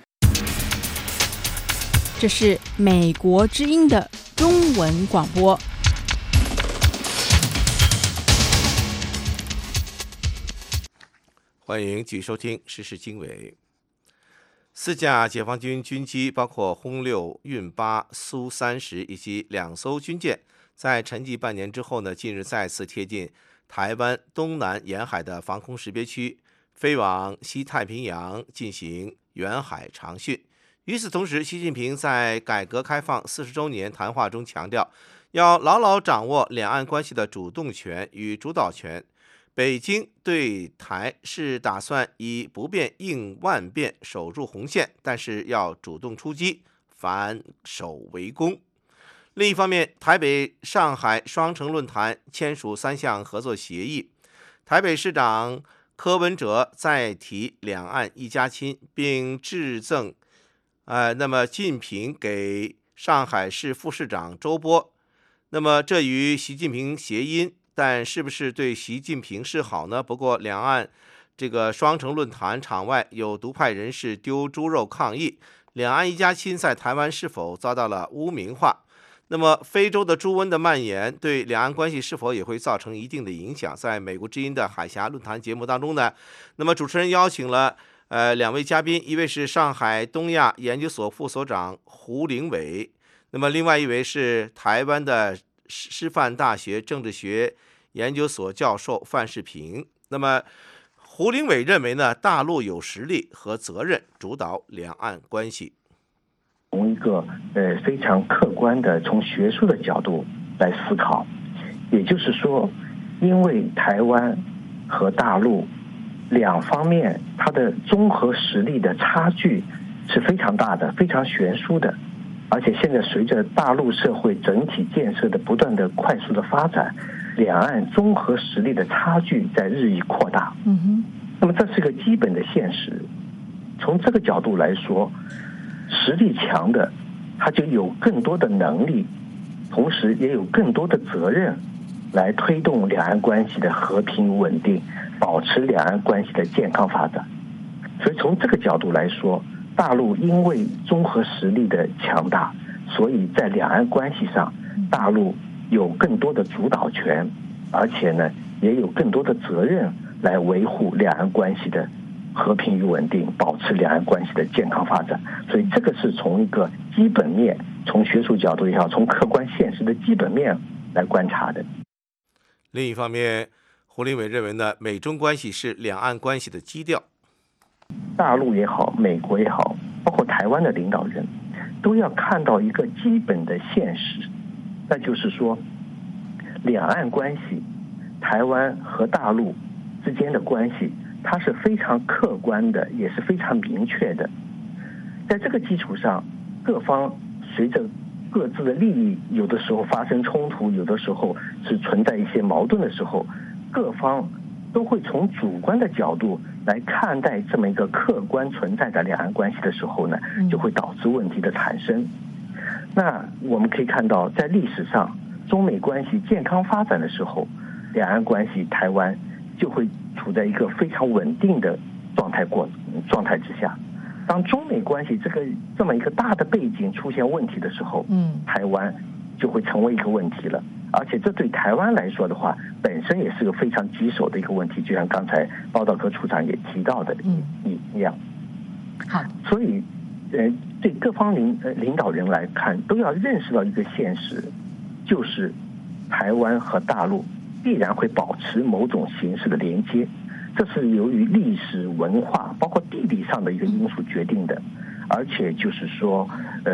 这是美国之音的中文广播。 欢迎继续收听时事经纬。4架解放军军机，包括轰6、运8、苏30以及2艘军舰，在沉寂半年之后呢，近日再次贴近台湾东南沿海的防空识别区，飞往西太平洋进行远海长训。与此同时，习近平在改革开放40周年谈话中强调，要牢牢掌握两岸关系的主动权与主导权。北京对台是打算以不变应万变，守住红线，但是要主动出击，反守为攻。另一方面，台北、上海双城论坛签署3项合作协议，台北市长柯文哲再提两岸一家亲，并致赠那么近平给上海市副市长周波。那么这与习近平谐音，但是不是对习近平是好呢？不过两岸这个双城论坛场外有独派人士丢猪肉抗议，两岸一家亲在台湾是否遭到了污名化？那么非洲的猪瘟的蔓延对两岸关系是否也会造成一定的影响？在美国之音的海峡论坛节目当中呢，那么主持人邀请了2位嘉宾，一位是上海东亚研究所副所长胡凌伟，那么另外一位是台湾的师范大学政治学研究所教授范世平。那么胡凌伟认为呢，大陆有实力和责任主导两岸关系。 从一个非常客观的从学术的角度来思考，也就是说，因为台湾和大陆两方面它的综合实力的差距是非常大的，非常悬殊的，而且现在随着大陆社会整体建设的不断的快速的发展，两岸综合实力的差距在日益扩大。那么这是个基本的现实。从这个角度来说，实力强的他就有更多的能力，同时也有更多的责任来推动两岸关系的和平稳定，保持两岸关系的健康发展。所以从这个角度来说，大陆因为综合实力的强大，所以在两岸关系上大陆有更多的主导权，而且呢也有更多的责任来维护两岸关系的和平与稳定，保持两岸关系的健康发展。所以这个是从一个基本面，从学术角度也好，从客观现实的基本面来观察的。 另一方面，胡凌伟认为呢，美中关系是两岸关系的基调。 大陆也好，美国也好，包括台湾的领导人都要看到一个基本的现实，那就是说两岸关系，台湾和大陆之间的关系，它是非常客观的，也是非常明确的。在这个基础上，各方随着各自的利益，有的时候发生冲突，有的时候是存在一些矛盾的时候，各方都会从主观的角度来看待这么一个客观存在的两岸关系的时候呢，就会导致问题的产生。那我们可以看到，在历史上，中美关系健康发展的时候，两岸关系台湾就会处在一个非常稳定的状态之下。当中美关系这么一个大的背景出现问题的时候，台湾就会成为一个问题了。而且这对台湾来说的话，本身也是个非常棘手的一个问题，就像刚才报道科处长也提到的一样。 好， 所以对各方领导人来看，都要认识到一个现实，就是台湾和大陆必然会保持某种形式的连接，这是由于历史文化包括地理上的一个因素决定的。而且就是说，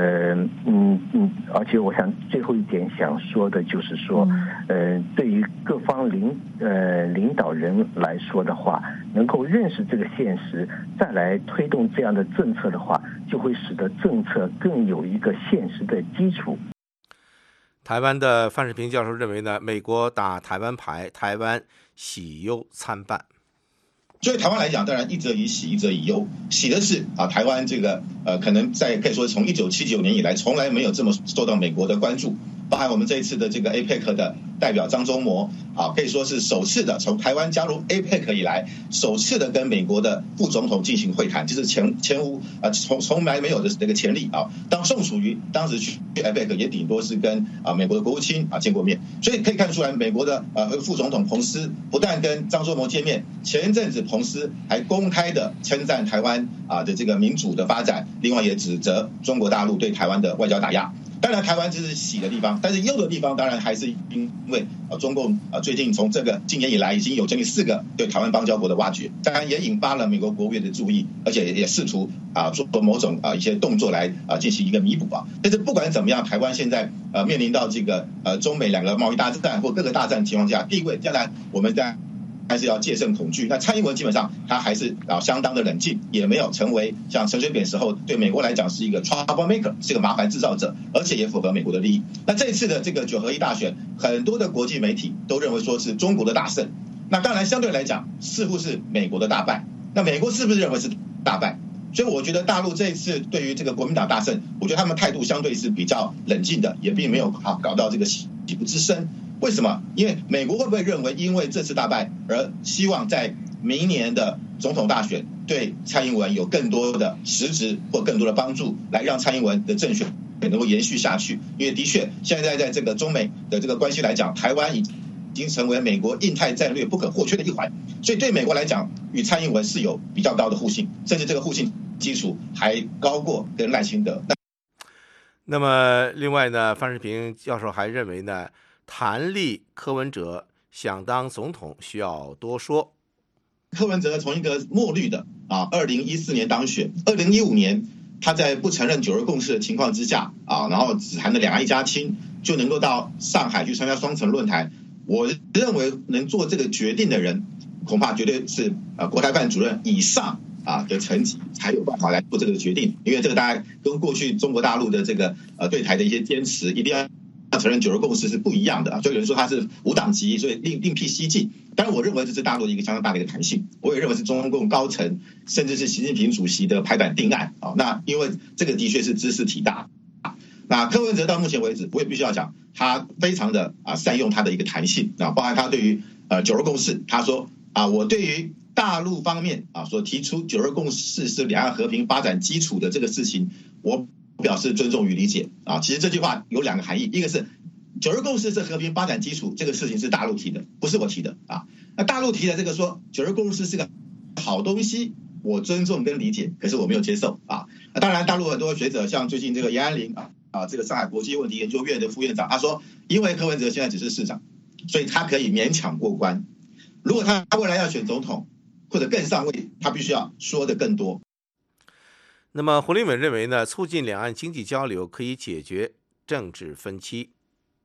而且我想最后一点想说的就是说，对于各方领导人来说的话，能够认识这个现实，再来推动这样的政策的话，就会使得政策更有一个现实的基础。 台湾的范世平教授认为呢，美国打台湾牌，台湾喜忧参半。 对台湾来讲，当然一则以喜，一则以忧。喜的是台湾这个可能可以说从1979年以来，从来没有这么受到美国的关注。包含我们这一次的这个 APEC 的代表张忠谋可以说是首次的从台湾加入 APEC 以来，首次的跟美国的副总统进行会谈，就是前无从来没有的这个前例当宋楚瑜当时去 APEC 也顶多是跟美国的国务卿见过面，所以可以看出来，美国的副总统彭斯不但跟张忠谋见面，前一阵子彭斯还公开的称赞台湾的这个民主的发展，另外也指责中国大陆对台湾的外交打压。当然台湾这是喜的地方，但是忧的地方当然还是因为中共最近从这个今年以来已经有将近4个对台湾邦交国的挖掘，当然也引发了美国国务院的注意，而且也试图做某种一些动作来进行一个弥补但是不管怎么样，台湾现在面临到这个中美两个贸易大战或各个大战情况下，地位将来我们在还是要戒慎恐惧。那蔡英文基本上他还是相当的冷静，也没有成为像陈水扁时候对美国来讲是一个 trouble maker， 是个麻烦制造者，而且也符合美国的利益。那这一次的这个9合1大选，很多的国际媒体都认为说是中国的大胜，那当然相对来讲似乎是美国的大败。那美国是不是认为是大败？所以我觉得大陆这一次对于这个国民党大胜，我觉得他们态度相对是比较冷静的，也并没有搞到这个喜不之声。为什么？因为美国会不会认为因为这次大败而希望在明年的总统大选对蔡英文有更多的实质或更多的帮助，来让蔡英文的政选能够延续下去？因为的确现在在这个中美的这个关系来讲，台湾已经成为美国印太战略不可或缺的一环，所以对美国来讲，与蔡英文是有比较高的互信，甚至这个互信基础还高过跟赖清德。 那么另外呢，范世平教授还认为呢，弹劾柯文哲想当总统需要多说。 柯文哲从一个墨绿的2014年当选，2015年他在不承认9·2共识的情况之下然后只谈的两岸一家亲，就能够到上海去参加双城论坛。我认为能做这个决定的人，恐怕绝对是国台办主任以上的层级才有办法来做这个决定，因为这个大概跟过去中国大陆的这个对台的一些坚持，一定要承认9·2共识是不一样的所以有人说他是无党籍，所以另辟蹊径。当然我认为这是大陆的一个相当大的一个弹性，我也认为是中共高层甚至是习近平主席的拍板定案那因为这个的确是知识体大。那柯文哲到目前为止，我也必须要讲，他非常的善用他的一个弹性包含他对于9·2共识，他说我对于大陆方面所提出9·2共识是两岸和平发展基础的这个事情，我表示尊重与理解其实这句话有2个含义，一个是9·2共识是和平发展基础，这个事情是大陆提的，不是我提的那大陆提的这个说9·2共识是个好东西，我尊重跟理解，可是我没有接受那当然大陆很多学者，像最近这个严安林这个上海国际问题研究院的副院长，他说因为柯文哲现在只是市长，所以他可以勉强过关，如果他未来要选总统或者更上位，他必须要说的更多。 那么胡立伟认为呢，促进两岸经济交流可以解决政治分歧。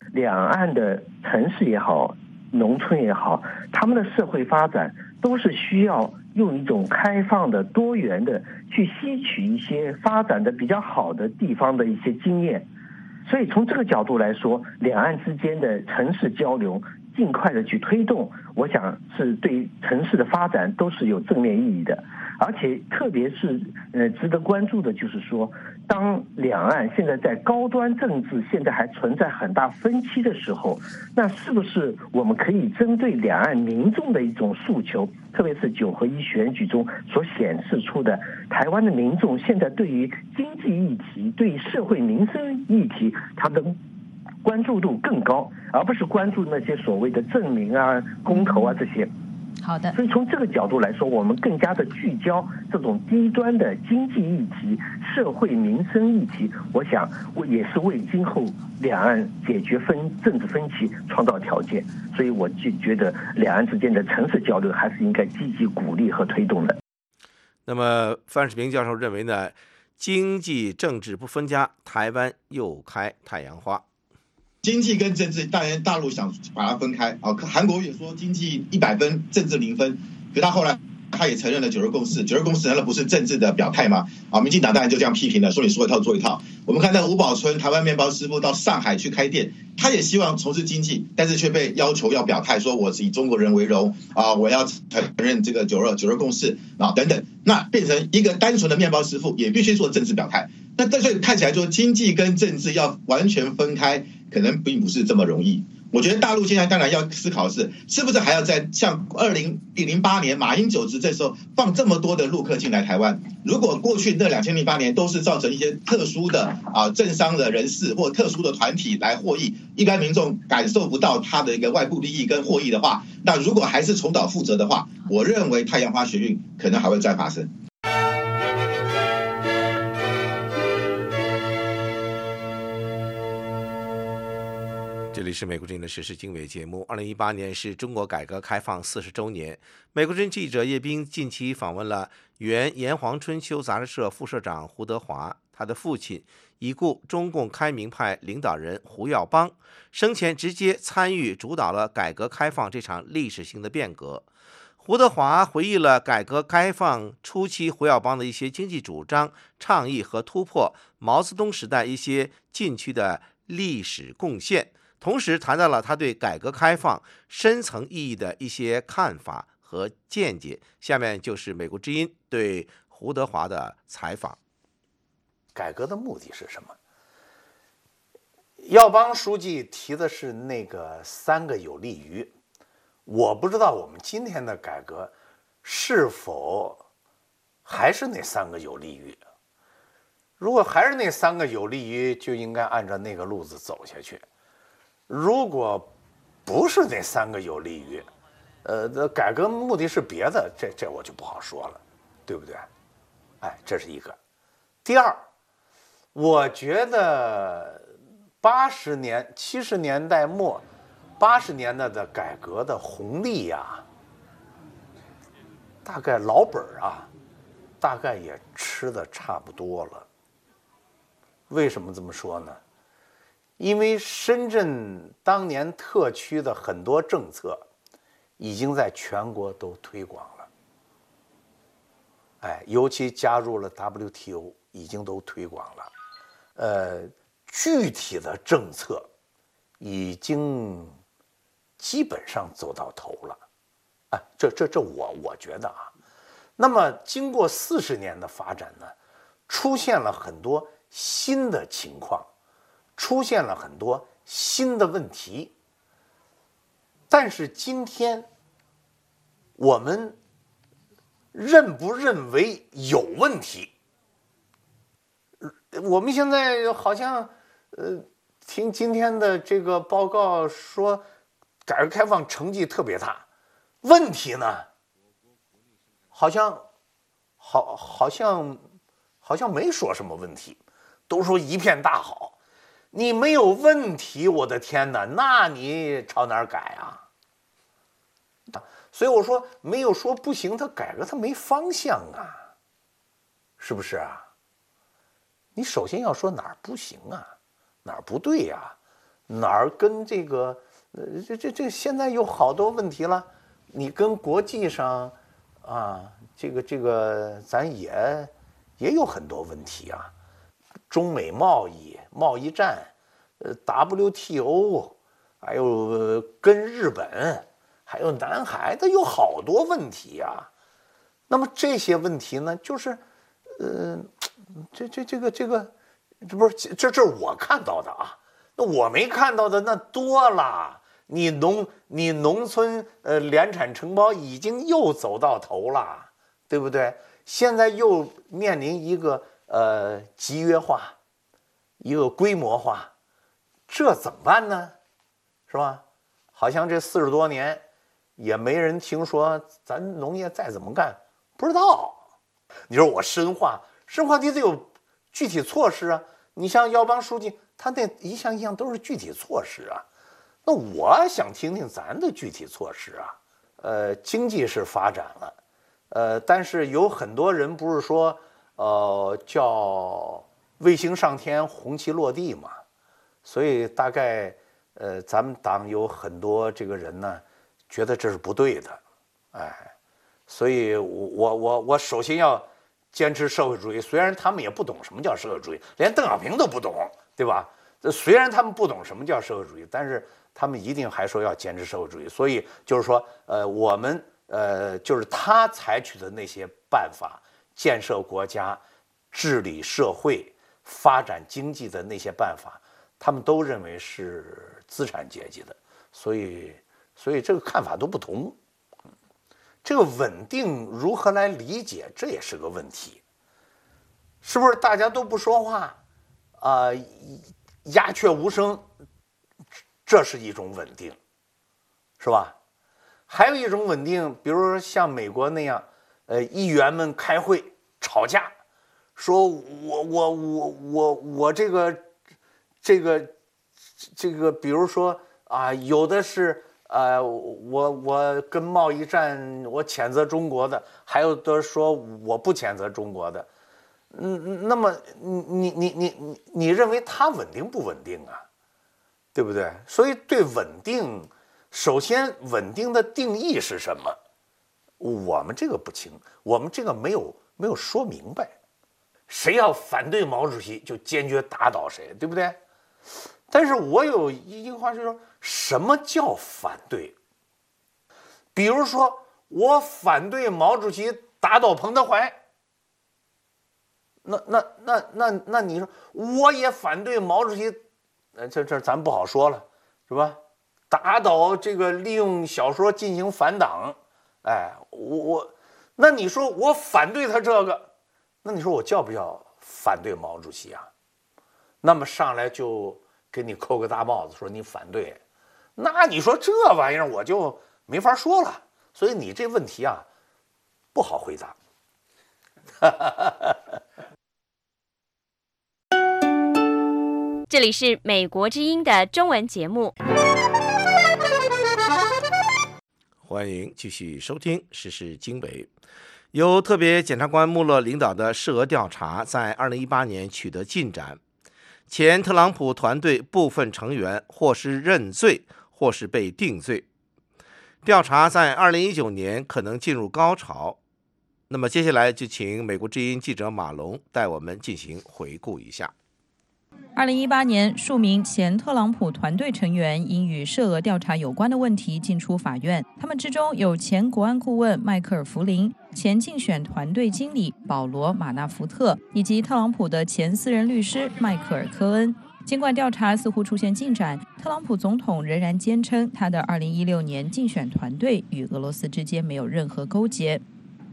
两岸的城市也好，农村也好，他们的社会发展都是需要用一种开放的、多元的去吸取一些发展的比较好的地方的一些经验。所以从这个角度来说，两岸之间的城市交流尽快的去推动，我想是对城市的发展都是有正面意义的。而且特别是值得关注的就是说，当两岸现在在高端政治现在还存在很大分歧的时候，那是不是我们可以针对两岸民众的一种诉求，特别是9合1选举中所显示出的台湾的民众现在对于经济议题、对于社会民生议题，他的关注度更高，而不是关注那些所谓的证明啊、公投啊这些。 好的， 所以从这个角度来说，我们更加的聚焦这种低端的经济议题、社会民生议题，我想也是为今后两岸解决政治分歧创造条件。所以我就觉得两岸之间的城市交流还是应该积极鼓励和推动的。 那么范世平教授认为呢，经济政治不分家，台湾又开太阳花。 经济跟政治，当然大陆想把它分开啊。韩国也说经济100分，政治0分。可他后来他也承认了9·2共识，9·2共识难道不是政治的表态吗？啊，民进党当然就这样批评了，说你说一套做一套。我们看那个吴宝春，台湾面包师傅到上海去开店，他也希望从事经济，但是却被要求要表态，说我是以中国人为荣啊，我要承认这个9·2共识啊等等。那变成一个单纯的面包师傅，也必须做政治表态。那所以看起来，说经济跟政治要完全分开，可能并不是这么容易。我觉得大陆现在当然要思考的是不是还要在像2008年马英九执政时候放这么多的陆客进来台湾？如果过去那2008年都是造成一些特殊的政商的人士或特殊的团体来获益，一般民众感受不到他的一个外部利益跟获益的话，那如果还是重蹈覆辙的话，我认为太阳花学运可能还会再发生。 这里是美国之音的时事经纬节目。2018年是中国改革开放40周年。美国之音记者叶斌近期访问了原《炎黄春秋》杂志社副社长胡德华，他的父亲已故中共开明派领导人胡耀邦，生前直接参与主导了改革开放这场历史性的变革。胡德华回忆了改革开放初期胡耀邦的一些经济主张、倡议和突破，毛泽东时代一些禁区的历史贡献。同时谈到了他对改革开放深层意义的一些看法和见解。下面就是美国之音对胡德华的采访。 改革的目的是什么？耀邦书记提的是那个3个有利于，我不知道我们今天的改革是否还是那3个有利于。如果还是那3个有利于，就应该按照那个路子走下去。如果不是那3个有利于，改革目的是别的，这我就不好说了，对不对？哎，这是一个。第二，我觉得70年代末80年代的改革的红利呀，大概老本啊，大概也吃的差不多了。为什么这么说呢？因为深圳当年特区的很多政策已经在全国都推广了，哎，尤其加入了 WTO， 已经都推广了。具体的政策已经基本上走到头了，哎，这我觉得啊。那么经过40年的发展呢，出现了很多新的情况。出现了很多新的问题，但是今天我们认不认为有问题？我们现在好像听今天的这个报告说改革开放成绩特别大，问题呢好像没说什么问题，都说一片大好。你没有问题，我的天哪，那你朝哪儿改啊？所以我说没有说不行，他改革他没方向啊，是不是啊？你首先要说哪儿不行啊，哪儿不对呀？ 哪儿跟这个这现在有好多问题了，你跟国际上啊，这个咱也有很多问题啊，中美贸易战，WTO， 还有跟日本，还有南海的有好多问题啊。那么这些问题呢，就是这不是这是我看到的啊，那我没看到的那多了。你农村联产承包已经又走到头了，对不对？现在又面临一个集约化，一个规模化，这怎么办呢？是吧？好像这40多年也没人听说咱农业再怎么干，不知道。你说我深化你得有具体措施啊。你像耀邦书记，他那一项一项都是具体措施啊。那我想听听咱的具体措施啊。经济是发展了，但是有很多人不是说叫卫星上天，红旗落地嘛，所以大概咱们党有很多这个人呢，觉得这是不对的，所以我首先要坚持社会主义，虽然他们也不懂什么叫社会主义，连邓小平都不懂，对吧？虽然他们不懂什么叫社会主义，但是他们一定还说要坚持社会主义。所以就是说，我们就是他采取的那些办法，建设国家、治理社会、发展经济的那些办法，他们都认为是资产阶级的，所以这个看法都不同。这个稳定如何来理解，这也是个问题。是不是大家都不说话鸦雀无声，这是一种稳定，是吧？还有一种稳定，比如说像美国那样，议员们开会吵架，说我这个，比如说有的是我跟贸易战我谴责中国的，还有的说我不谴责中国的。那么你认为它稳定不稳定啊？对不对？所以对稳定，首先稳定的定义是什么？我们这个不清，我们这个没有说明白。谁要反对毛主席，就坚决打倒谁，对不对？但是我有一句话就是说，什么叫反对？比如说，我反对毛主席打倒彭德怀。那你说我也反对毛主席，这咱不好说了，是吧？打倒这个利用小说进行反党，那你说我反对他这个，那你说我叫不叫反对毛主席啊？那么上来就给你扣个大帽子，说你反对，那你说这玩意儿我就没法说了。所以你这问题啊，不好回答。 这里是美国之音的中文节目， 欢迎继续收听《时事经纬》。由特别检察官穆勒领导的涉俄调查在2018年取得进展，前特朗普团队部分成员或是认罪，或是被定罪。调查在2019年可能进入高潮。那么接下来就请美国之音记者马龙带我们进行回顾一下。 2018年，数名前特朗普团队成员因与涉俄调查有关的问题进出法院，他们之中有前国安顾问迈克尔·弗林、前竞选团队经理保罗·马纳福特以及特朗普的前私人律师迈克尔·科恩。尽管调查似乎出现进展，特朗普总统仍然坚称他的2016年竞选团队与俄罗斯之间没有任何勾结。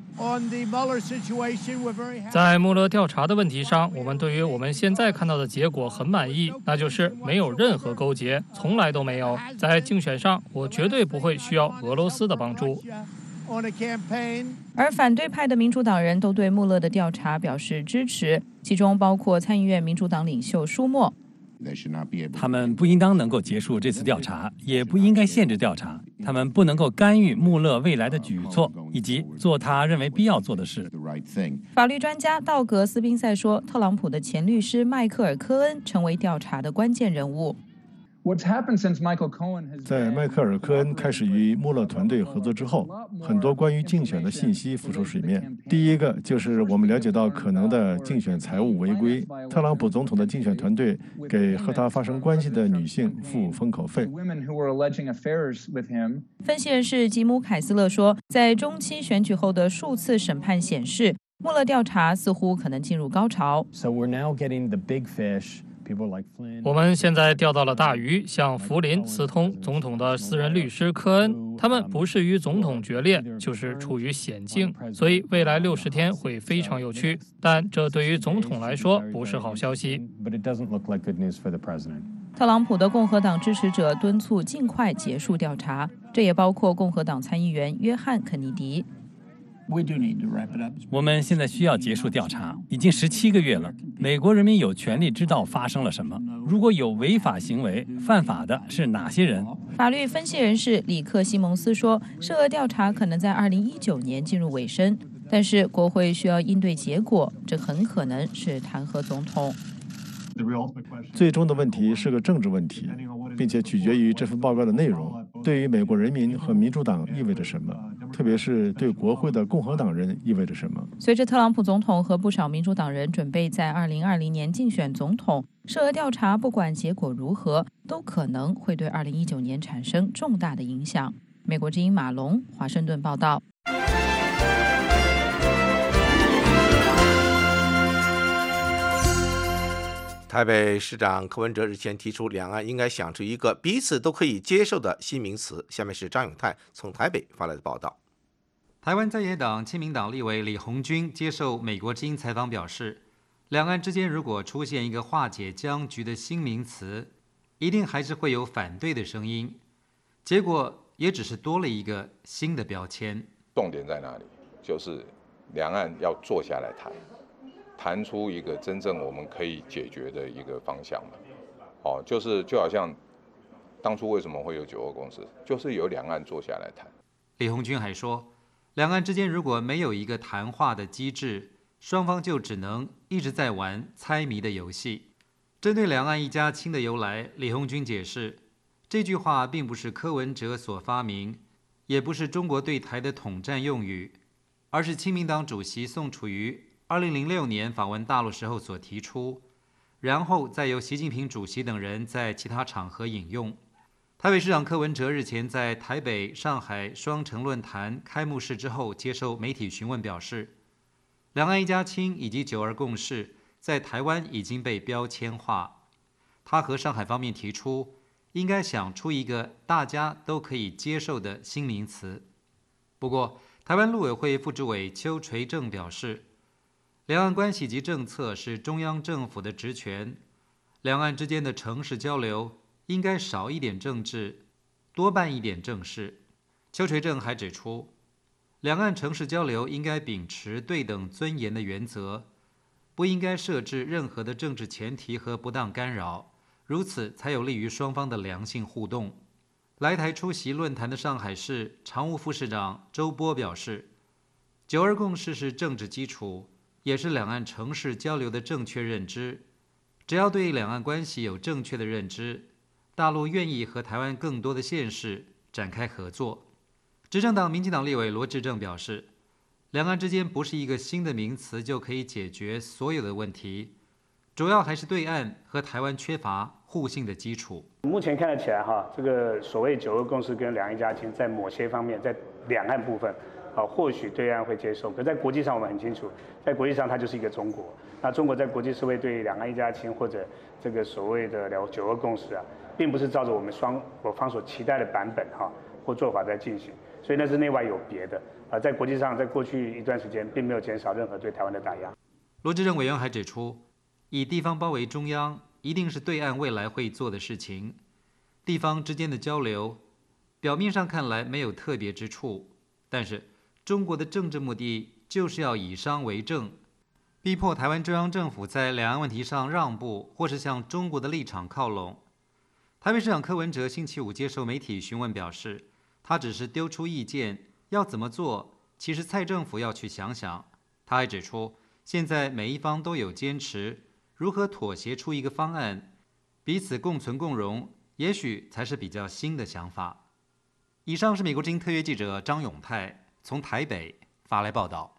在穆勒调查的问题上，我们对于我们现在看到的结果很满意，那就是没有任何勾结，从来都没有。在竞选上，我绝对不会需要俄罗斯的帮助。 而反对派的民主党人都对穆勒的调查表示支持，其中包括参议院民主党领袖舒默。 他们不应当能够结束这次调查，也不应该限制调查。他们不能够干预穆勒未来的举措，以及做他认为必要做的事。 法律专家道格斯宾塞说，特朗普的前律师迈克尔·科恩成为调查的关键人物。 在迈克尔·科恩开始与穆勒团队合作之后，很多关于竞选的信息浮出水面。第一个就是我们了解到可能的竞选财务违规，特朗普总统的竞选团队给和他发生关系的女性付封口费。 分析人士吉姆·凯斯勒说，在中期选举后的数次审判显示，穆勒调查似乎可能进入高潮。 我们现在钓到了大鱼，像福林斯通总统的私人律师科恩，他们不是与总统决裂，就是处于险境，所以未来60天会非常有趣，但这对于总统来说不是好消息。 特朗普的共和党支持者敦促尽快结束调查，这也包括共和党参议员约翰·肯尼迪。 我们现在需要结束调查，已经17个月了。美国人民有权利知道发生了什么。如果有违法行为，犯法的是哪些人？ 法律分析人士里克·西蒙斯说，涉俄调查可能在2019年进入尾声，但是国会需要应对结果，这很可能是弹劾总统。 最终的问题是个政治问题，并且取决于这份报告的内容对于美国人民和民主党意味着什么，特别是对国会的共和党人意味着什么。 随着特朗普总统和不少民主党人准备在2020年竞选总统，涉俄调查不管结果如何，都可能会对2019年产生重大的影响。美国之音马龙，华盛顿报道。 台北市长柯文哲日前提出，两岸应该想出一个彼此都可以接受的新名词。下面是张永泰从台北发来的报道。 台湾在野党亲民党立委李鸿钧接受美国之音采访表示，两岸之间如果出现一个化解僵局的新名词，一定还是会有反对的声音，结果也只是多了一个新的标签。 重点在哪里？就是两岸要坐下来谈出一个真正我们可以解决的一个方向嘛。就好像当初为什么会有9·2共识，就是由两岸坐下来谈。 李鸿钧还说，两岸之间如果没有一个谈话的机制，双方就只能一直在玩猜谜的游戏。针对两岸一家亲的由来，李鸿钧解释，这句话并不是柯文哲所发明，也不是中国对台的统战用语，而是亲民党主席宋楚瑜2006年访问大陆时候所提出，然后再由习近平主席等人在其他场合引用。台北市长柯文哲日前在台北、上海双城论坛开幕式之后接受媒体询问表示，两岸一家亲以及9·2共识在台湾已经被标签化。他和上海方面提出，应该想出一个大家都可以接受的新名词。不过，台湾陆委会副主委邱垂正表示，两岸关系及政策是中央政府的职权，两岸之间的城市交流应该少一点政治，多办一点正事。邱垂正还指出，两岸城市交流应该秉持对等尊严的原则，不应该设置任何的政治前提和不当干扰，如此才有利于双方的良性互动。来台出席论坛的上海市常务副市长周波表示，9·2共识是政治基础，也是两岸城市交流的正确认知。只要对两岸关系有正确的认知，大陆愿意和台湾更多的县市展开合作。执政党民进党立委罗致政表示，两岸之间不是一个新的名词就可以解决所有的问题，主要还是对岸和台湾缺乏互信的基础。 目前看得起来这个所谓9·2共识跟两岸一家亲，在某些方面，在两岸部分或许对岸会接受，可在国际上我们很清楚，在国际上它就是一个中国。那中国在国际社会对两岸一家亲或者这个所谓的9·2共识并不是照着我方所期待的版本或做法在进行，所以那是内外有别的在国际上，在过去一段时间并没有减少任何对台湾的打压。 罗致政委员还指出，以地方包围中央一定是对岸未来会做的事情，地方之间的交流表面上看来没有特别之处，但是中国的政治目的就是要以商为政，逼迫台湾中央政府在两岸问题上让步，或是向中国的立场靠拢。台北市长柯文哲星期五接受媒体询问表示，他只是丢出意见，要怎么做，其实蔡政府要去想想。他还指出，现在每一方都有坚持，如何妥协出一个方案，彼此共存共荣， 也许才是比较新的想法。以上是美国之音特约记者张永泰从台北发来报道。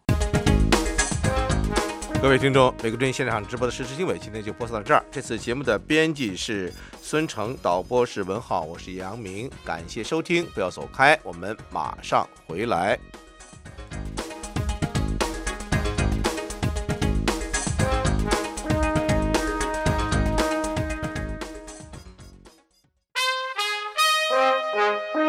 各位听众，美国之音现场直播的时事经纬今天就播送到这儿。这次节目的编辑是孙成，导播是文浩，我是杨明，感谢收听，不要走开，我们马上回来。